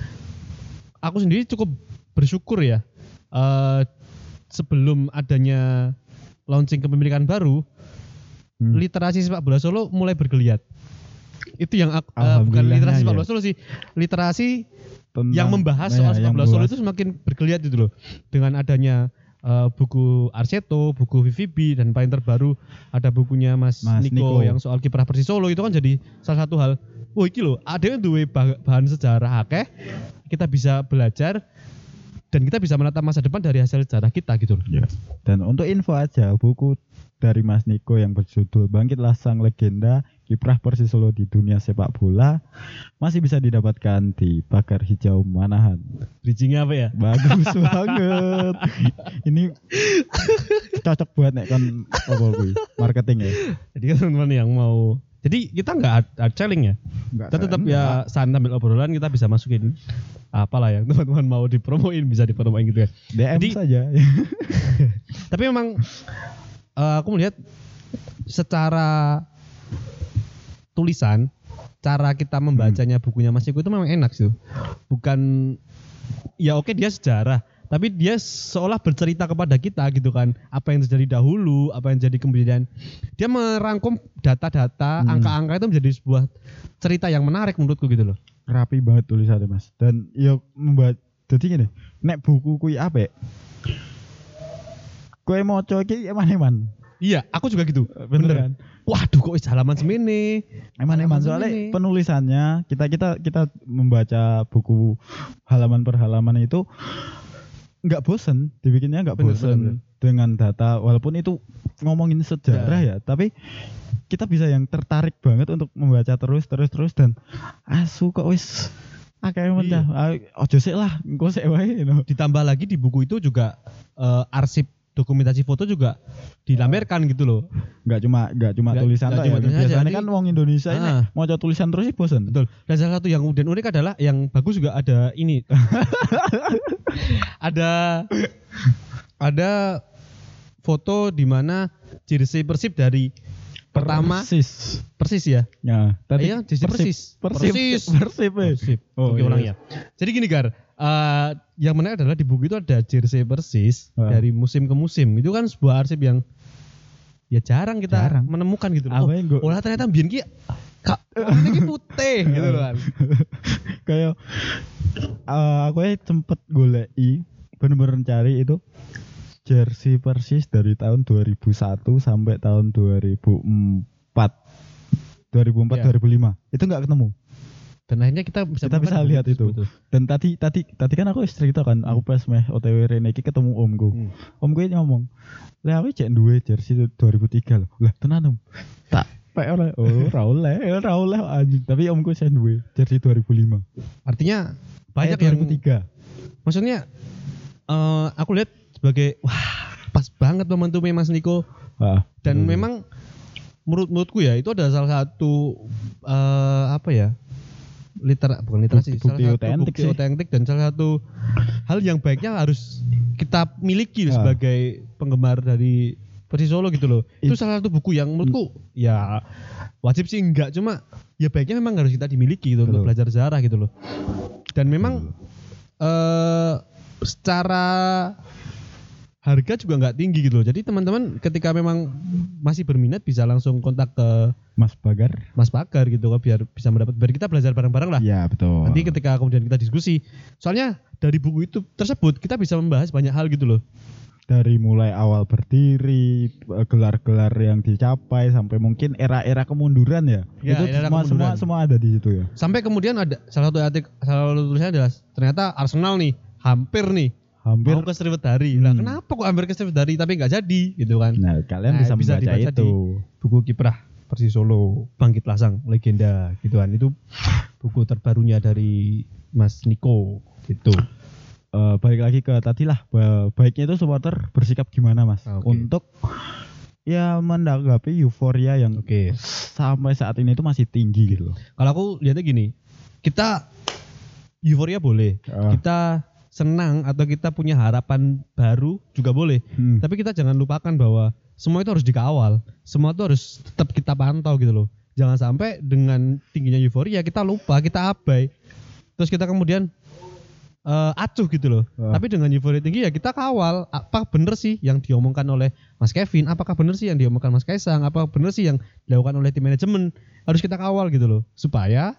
aku sendiri cukup bersyukur ya. Uh, sebelum adanya launching kepemilikan baru, hmm. literasi sepak bola Solo mulai bergeliat. Itu yang uh, bukan literasi sepak bola ya. Solo sih, literasi tentang, yang membahas soal sepak bola Solo itu semakin bergeliat gitu loh. Dengan adanya uh, buku Arseto, buku V V B, dan paling terbaru ada bukunya Mas, Mas Niko, Niko yang soal kiprah Persis Solo, itu kan jadi salah satu hal. Wah iki loh, ada yang duwe bahan sejarah akeh, kita bisa belajar dan kita bisa menatap masa depan dari hasil sejarah kita gitu loh. Ya. Dan untuk info aja, buku dari Mas Niko yang berjudul Bangkitlah Sang Legenda Kiprah Persis Solo di Dunia Sepak Bola masih bisa didapatkan di Pagar Hijau Manahan. Bridging-nya apa ya? Bagus banget. Ini cocok buat nek kon apa kuwi? Marketing ya. Jadi kan teman-teman yang mau, jadi kita enggak hard selling ya. Enggak, kita tetap ya sambil obrolan kita bisa masukin apalah yang teman-teman mau dipromoin bisa dipromoin gitu ya. D M jadi, saja. Tapi memang uh, aku melihat secara tulisan cara kita membacanya bukunya Mas Niko itu memang enak sih. Bukan ya oke dia sejarah, tapi dia seolah bercerita kepada kita gitu kan, apa yang terjadi dahulu, apa yang jadi kemudian. Dia merangkum data-data, Hmm. angka-angka itu menjadi sebuah cerita yang menarik menurutku gitu loh. Rapi banget tulisannya Mas. Dan yo membuat jadi gini, nek buku kuwi apik. Kowe maca iki eman-eman. Iya, aku juga gitu. Bener kan? Waduh, kok wis halaman semene. Eman-eman soalnya semene. penulisannya kita kita kita membaca buku halaman per halaman itu nggak bosen, dibikinnya nggak Bener, bosen bener, bener. dengan data walaupun itu ngomongin sejarah ya, tapi kita bisa yang tertarik banget untuk membaca terus terus terus dan asu kok wis akeh mencah. Ojo sik lah, engko sik wae no. Ditambah lagi di buku itu juga eh, arsip dokumentasi foto juga dilampirkan gitu loh. Nggak cuma nggak cuma Nggak- tulisan nggak tok cuma ya. tulisan aja, Biasanya nanti- kan wong Indonesia ini Ah. maca tulisan terus sih bosen. Betul. Dan salah satu yang kemudian unik adalah yang bagus juga ada ini. ada ada foto di mana jersey Persib dari pertama Persis. Persis ya. Ya, tadi Iya, jersey Persis. Persib. Persis. Persib. eh. Persib. Oh, Oke, iya. ulang ya. Jadi gini Gar, eh, yang menarik adalah di buku itu ada jersey Persis Ah. dari musim ke musim. Itu kan sebuah arsip yang ya jarang kita Jarang. menemukan gitu Apa loh. yang gua- Oh, lah ternyata mbiyen ki kak warnanya ki putih gitu loh kan. Kayak eh, aku ya sempet goleki bener-bener cari itu jersey Persis dari tahun dua ribu satu sampai tahun dua ribu empat dua ribu empat Iya. dua ribu lima itu nggak ketemu. Dan akhirnya kita bisa Kita bisa menemukan lihat buku itu. tersebut. Dan tadi tadi tadi kan aku wis cerita kan, aku pas meh O T W rene iki ketemu omku. Hmm. Omku ini ngomong, "Lah aku cek duwe jersey dua ribu tiga loh." Lah tenan om. Tak pek oleh. Oh, ora oleh, ora oleh anjing. Tapi omku sen duwe jersey dua ribu lima. Artinya banyak Eh, yang dua ribu tiga. maksudnya eh, aku lihat sebagai wah pas banget momentumnya Mas Niko Ah, dan betul. memang menurut menurutku ya itu adalah salah satu eh, apa ya liter bukan literasi Bukti- bukti salah satu otentik bukti sih. otentik dan salah satu hal yang baiknya harus kita miliki Ah. sebagai penggemar dari Persis Solo gitu loh. Itu It- salah satu buku yang menurutku ya wajib sih enggak, cuma ya baiknya memang harus kita dimiliki gitu untuk Betul. belajar sejarah gitu loh. Dan memang eh secara harga juga nggak tinggi gitu loh. Jadi teman-teman ketika memang masih berminat bisa langsung kontak ke Mas Bagar. Mas Pagar gitu kan biar bisa mendapat biar kita belajar bareng-bareng lah. Iya, betul. Nanti ketika kemudian kita diskusi. Soalnya dari buku itu tersebut kita bisa membahas banyak hal gitu loh. dari mulai awal berdiri, eh, gelar-gelar yang dicapai sampai mungkin era-era kemunduran ya. Ya, itu era semua, semua kemunduran. semua ada di situ ya. Sampai kemudian ada salah satu artikel salah satu tulisannya adalah ternyata Arsenal nih hampir nih Hampir. mau ke Sriwedari. Lah Hmm. kenapa kok hampir ke Sriwedari tapi nggak jadi gitu kan. Nah, kalian Nah, bisa, bisa membaca dibaca itu. buku kiprah Persis Solo Bangkit Lasang Legenda gitu kan. Itu buku terbarunya dari Mas Niko gitu. Eh, balik lagi ke tadi lah, ba- baiknya itu supporter bersikap gimana mas Oke. untuk ya menanggapi euforia yang Oke. sampai saat ini itu masih tinggi gitu loh. Kalau aku lihatnya gini, kita euforia boleh, Ah. kita senang atau kita punya harapan baru juga boleh. Hmm. Tapi kita jangan lupakan bahwa semua itu harus dikawal, semua itu harus tetap kita pantau gitu loh. Jangan sampai dengan tingginya euforia kita lupa, kita abai, terus kita kemudian eh, acuh gitu loh. Ah. Tapi dengan euforia tinggi ya kita kawal, apa bener sih yang diomongkan oleh Mas Kevin, apakah bener sih yang diomongkan Mas Kaisang, apa bener sih yang dilakukan oleh tim manajemen, harus kita kawal gitu loh, supaya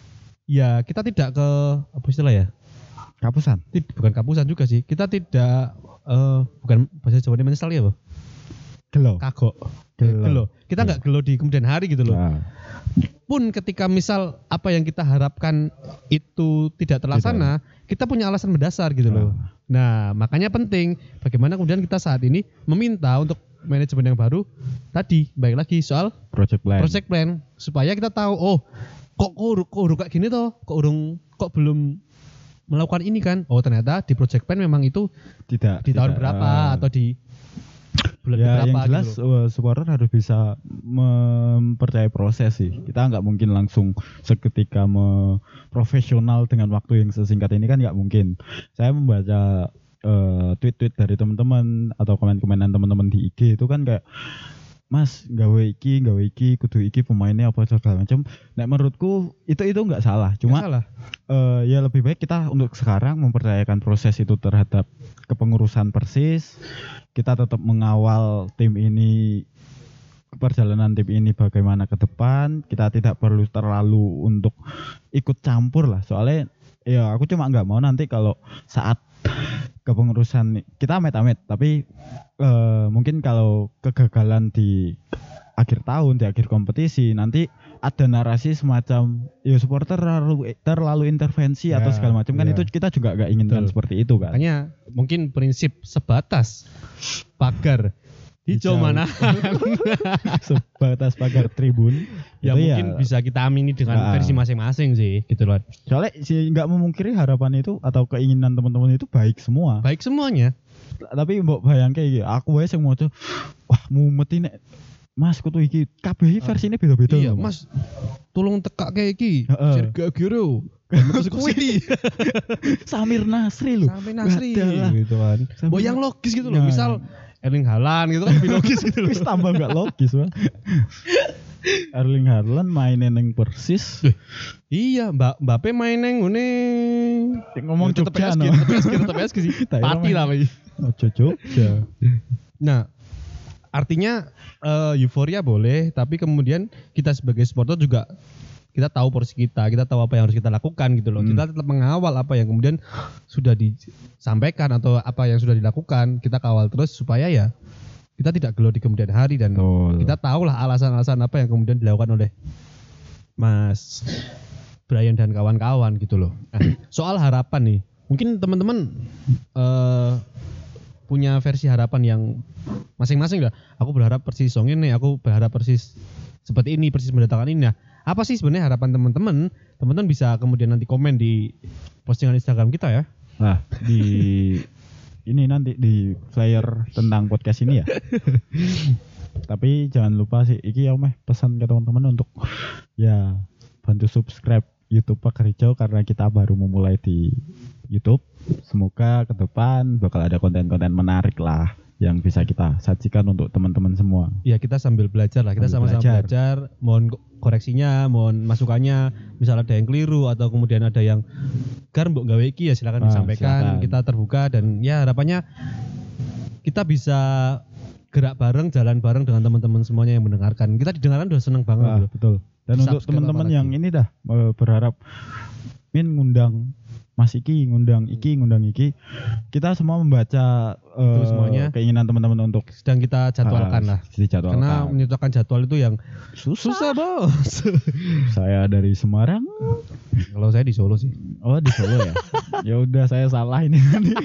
ya kita tidak ke apa istilah ya, Kapusan. Tid- bukan kapusan juga sih, kita tidak eh, bukan bahasa Jawa ini menyesal ya, Bro? Gelo. Kagok, Gelo. gelo. Kita nggak gelo di kemudian hari gitu loh. Nah, Pun ketika misal apa yang kita harapkan itu tidak terlaksana, kita punya alasan mendasar gitu loh. Nah, makanya penting bagaimana kemudian kita saat ini meminta untuk manajemen yang baru tadi, baik lagi soal project plan. project plan supaya kita tahu oh kok kok urung, kok urung kayak gini toh, kok urung kok belum melakukan ini kan. Oh, ternyata di project plan memang itu tidak di tahun tidak, berapa eh, atau di bulan ya berapa yang jelas gitu loh. uh, supporter harus bisa mempercayai proses sih. Kita nggak mungkin langsung seketika me- profesional dengan waktu yang sesingkat ini kan nggak mungkin. Saya membaca uh, tweet-tweet dari teman-teman atau komen-komenan teman-teman di I G itu kan kayak Mas gawe iki, gawe iki, kudu iki pemainnya apa segala macam. Nek menurutku itu itu nggak salah. Cuma salah. Uh, ya lebih baik kita untuk sekarang mempercayakan proses itu terhadap kepengurusan Persis. Kita tetap mengawal tim ini, perjalanan tim ini bagaimana ke depan. Kita tidak perlu terlalu untuk ikut campur lah. Soalnya ya aku cuma nggak mau nanti kalau saat kepengurusan kita amit-amit, tapi uh, mungkin kalau kegagalan di akhir tahun, di akhir kompetisi nanti ada narasi semacam ya supporter terlalu terlalu intervensi ya, atau segala macam kan ya. Itu kita juga gak inginkan betul. Seperti itu kan. Makanya mungkin prinsip sebatas pagar hijau mana sebatas pagar tribun ya mungkin ya, bisa kita amini dengan nah, versi masing-masing sih gitu loh. Soalnya sih nggak memungkiri harapan itu atau keinginan teman-teman itu baik semua. Baik semuanya. Tapi mbok bayang kayak aku wae sing moco wah mumet ini Mas kutu iki kabeh versine beda-beda. Iya, Mas. Tolong tekak kayak iki. Sirga giro. Kuwi. Samir Nasri lho. Samir Nasri gitu kan. Mbok yang logis gitu loh. Misal Erling Haaland gitu kan lebih logis gitu loh. Wis tambah enggak logis, Bang. Erling Haaland mainin ning Persis. Iya, Mbak Mbappe main ning ngene. Ngomong tetep P S G, tetep P S G, tetep P S G sih. Pati lah iki. Ojo Jogja. Nah, artinya uh, euforia boleh, tapi kemudian kita sebagai supporter juga kita tahu porsi kita, kita tahu apa yang harus kita lakukan gitu loh. Hmm. Kita tetap mengawal apa yang kemudian sudah disampaikan atau apa yang sudah dilakukan, kita kawal terus supaya ya kita tidak gelo di kemudian hari dan oh. kita tahulah alasan-alasan apa yang kemudian dilakukan oleh Mas Brian dan kawan-kawan gitu loh. Nah, soal harapan nih, mungkin teman-teman uh, punya versi harapan yang masing-masing lah. Aku berharap Persis song ini, aku berharap Persis seperti ini, Persis mendatangkan ini. Nah, apa sih sebenarnya harapan teman-teman? Teman-teman bisa kemudian nanti komen di postingan Instagram kita ya. Nah, di ini nanti di flyer tentang podcast ini ya. Tapi jangan lupa sih, iki ya meh pesan ke teman-teman untuk ya bantu subscribe YouTube Pagar Hijau karena kita baru memulai di YouTube. Semoga ke depan bakal ada konten-konten menarik lah yang bisa kita sajikan untuk teman-teman semua. Iya, kita sambil belajar lah, kita sambil sama-sama belajar. belajar. Mohon koreksinya, mohon masukannya. Misal ada yang keliru atau kemudian ada yang gar mbok gawe iki ya silakan ah, disampaikan. Silakan. Kita terbuka dan ya harapannya kita bisa gerak bareng, jalan bareng dengan teman-teman semuanya yang mendengarkan. Kita didengarkan udah seneng banget ah, loh. Betul. Dan Subscribe untuk teman-teman yang ini dah berharap Min ngundang Mas Iki, ngundang Iki, ngundang Iki. Kita semua membaca uh, semuanya keinginan teman-teman untuk sedang kita jadwalkan uh, lah. Dijadwalkan. Karena menentukan jadwal itu yang susah, susah bos. Saya dari Semarang. Kalau saya di Solo sih. Oh di Solo ya. Ya udah saya salah ini.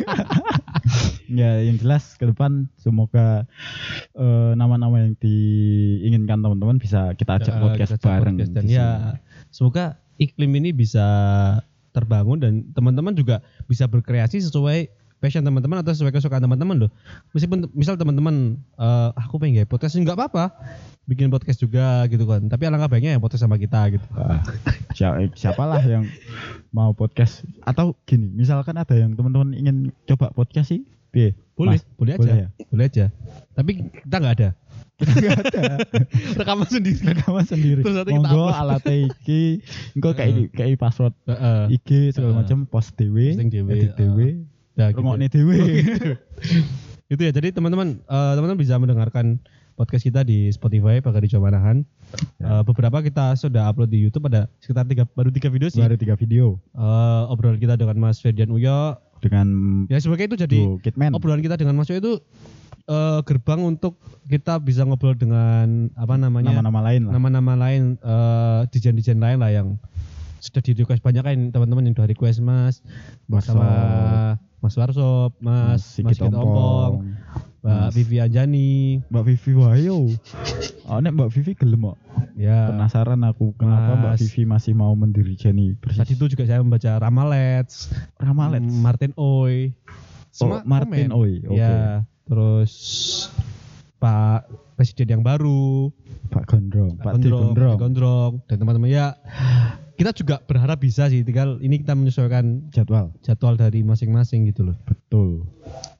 Ya yang jelas ke depan semoga uh, nama-nama yang diinginkan teman-teman bisa kita ajak podcast kita bareng. Podcast dan ya semoga iklim ini bisa terbangun dan teman-teman juga bisa berkreasi sesuai passion teman-teman atau sesuai kesukaan teman-teman loh. Meskipun misal teman-teman uh, aku pengen gak podcast enggak apa-apa. Bikin podcast juga gitu kan. Tapi alangkah baiknya yang podcast sama kita gitu. Ah, siapalah yang mau podcast atau gini, misalkan ada yang teman-teman ingin coba podcast sih. Piye? Boleh, Mas, boleh aja. Boleh, ya? boleh aja. Tapi kita enggak ada. Kita enggak ada. Rekaman sendiri, rekaman sendiri. Terus nanti kita upload alat iki, engko kayak kayak password uh, I G segala uh, macam, post dhewe, edit dhewe, ya rungokne dhewe. Itu ya. Jadi teman-teman uh, teman-teman bisa mendengarkan podcast kita di Spotify Pagar Hijau Manahan. Ya. Uh, beberapa kita sudah upload di YouTube, ada sekitar tiga baru tiga video sih. Baru tiga video. Uh, obrolan kita dengan Mas Ferdian Uyo dengan ya sebagai itu jadi obrolan kita dengan Mas Uyo itu uh, gerbang untuk kita bisa ngobrol dengan apa namanya nama-nama lain lah. Nama-nama lain uh, desain-desain lain lah yang sudah di request banyak kan teman-teman yang udah request Mas bersama Mas Warsop, Mas Mas Sigit Ompong, Mbak Vivi Anjani, Mbak Vivi wayo. Oh nek Mbak Vivi gelem kok. Ya. Penasaran aku kenapa Mas, Mbak Vivi masih mau mendirijeni Persis. Tadi itu juga saya membaca Ramalets, Ramalets, Martin Oy. Semua oh, Martin komen. Oy. Oke. Okay. Ya, terus Pak Presiden yang baru, Pak Gondrong, Pak Gondrong, Gondrong. Gondrong dan teman-teman ya. Kita juga berharap bisa sih, tinggal ini kita menyesuaikan jadwal jadwal dari masing-masing gitu loh. Betul.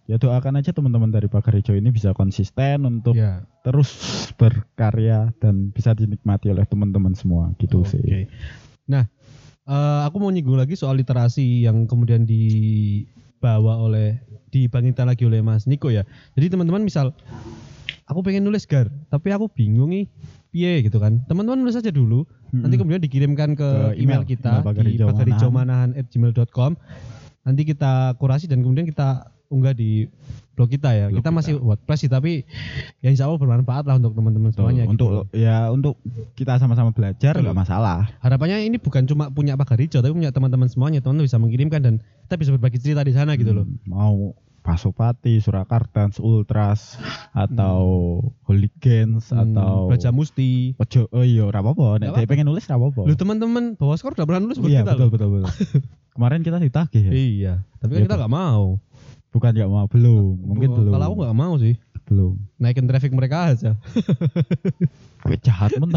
Ya doakan aja teman-teman dari Pagar Hijau ini bisa konsisten untuk Ya. terus berkarya dan bisa dinikmati oleh teman-teman semua gitu Oke. sih. Nah, eh, aku mau nyinggung lagi soal literasi yang kemudian dibawa oleh dibangkitkan lagi oleh Mas Niko ya. Jadi teman-teman misal aku pengen nulis gar, tapi aku bingung nih piye gitu kan. Teman-teman nulis aja dulu, Mm-mm. nanti kemudian dikirimkan ke, Ke email, email, kita email Pagar di Hijau pagarijomanahan at gmail dot com. Nanti kita kurasi dan kemudian kita unggah di blog kita ya. Blog kita kita. masih WordPress sih, tapi ya insya Allah bermanfaat lah untuk teman-teman Betul, semuanya. untuk gitu. ya untuk kita sama-sama belajar Betul. nggak masalah. Harapannya ini bukan cuma punya Pagar Hijau, tapi punya teman-teman semuanya. Teman-teman bisa mengirimkan dan kita bisa berbagi cerita di sana gitu loh. Hmm, mau Pasopati, Surakarta, Ultras atau Hooligans Hmm, atau Baca Musti. Ojo, oh iya, ora apa-apa. Nek Nggak dia apa-apa. pengen nulis ora apa-apa. Lu teman-teman bawa skor udah pernah nulis buat Iya, kita betul, loh. betul, betul. Kemarin kita ditagih ya. Iya, tapi kan Iya, kita Pak. nggak mau. Bukan nggak mau, belum. Mungkin Gua- belum. Kalau aku nggak mau sih, belum. naikin traffic mereka aja. Gue jahat mentah.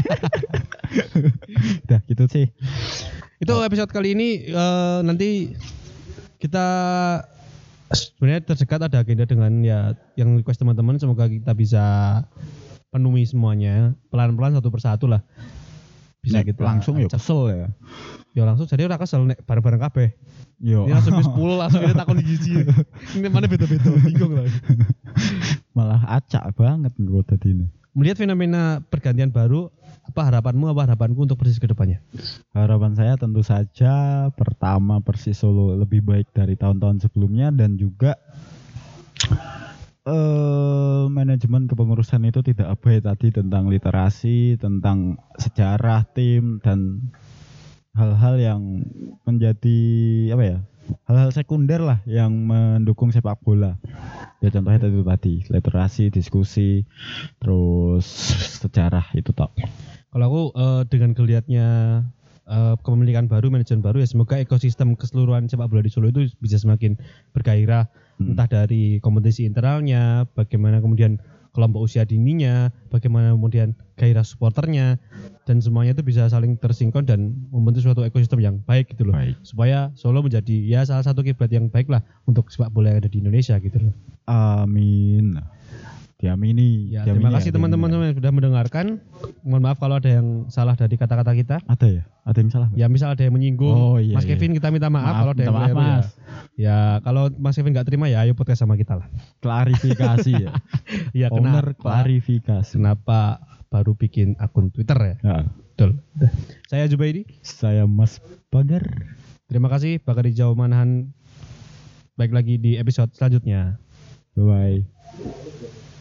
Udah gitu sih. Itu episode kali ini eh, nanti kita sebenarnya terdekat ada agenda dengan ya yang request teman-teman, semoga kita bisa penuhi semuanya pelan-pelan satu persatu lah. Bisa Nek kita langsung ya ajak. kesel ya. Ya langsung jadi ora kesel nek bareng-bareng kabeh. Yo. Ini langsung sepuluh langsung ini takon gigi. Ini mana beda-beda bingung lah. Malah acak banget gue tadi ini. Melihat fenomena pergantian baru, apa harapanmu, apa harapanku untuk Persis ke depannya? Harapan saya tentu saja pertama Persis Solo lebih baik dari tahun-tahun sebelumnya dan juga eh manajemen kepengurusan itu tidak abai tadi tentang literasi, tentang sejarah tim dan hal-hal yang menjadi apa ya? Hal-hal sekunder lah yang mendukung sepak bola. Ya contohnya tadi itu tadi, literasi, diskusi, terus sejarah itu tok. Kalau aku eh, dengan geliatnya eh, kepemilikan baru, manajemen baru ya semoga ekosistem keseluruhan sepak bola di Solo itu bisa semakin bergairah, Hmm. entah dari kompetisi internalnya, bagaimana kemudian kelompok usia dininya, bagaimana kemudian gairah supporternya, dan semuanya itu bisa saling tersingkron dan membentuk suatu ekosistem yang baik gitu loh. Baik. Supaya Solo menjadi ya salah satu kiblat yang baik lah untuk sepak bola yang ada di Indonesia gitu loh. Amin. Diamini. Ya, diamini terima kasih ya, teman-teman diamini semua yang sudah mendengarkan. Mohon maaf kalau ada yang salah dari kata-kata kita. ya. Ada ya? Ada yang salah? Ya misal ada yang menyinggung, Oh, iya, Mas iya. Kevin kita minta maaf, Maaf, kalau ada yang minta maaf, keliru ya. Mas. Ya kalau Mas Kevin nggak terima ya ayo podcast sama kita lah. Klarifikasi ya. Ya Owner kenapa? klarifikasi. Kenapa baru bikin akun Twitter ya? Ya, Betul. Saya Jubaidi. saya Mas Pagar. Terima kasih Pagar Hijau Manahan. Baik lagi di episode selanjutnya. Bye bye.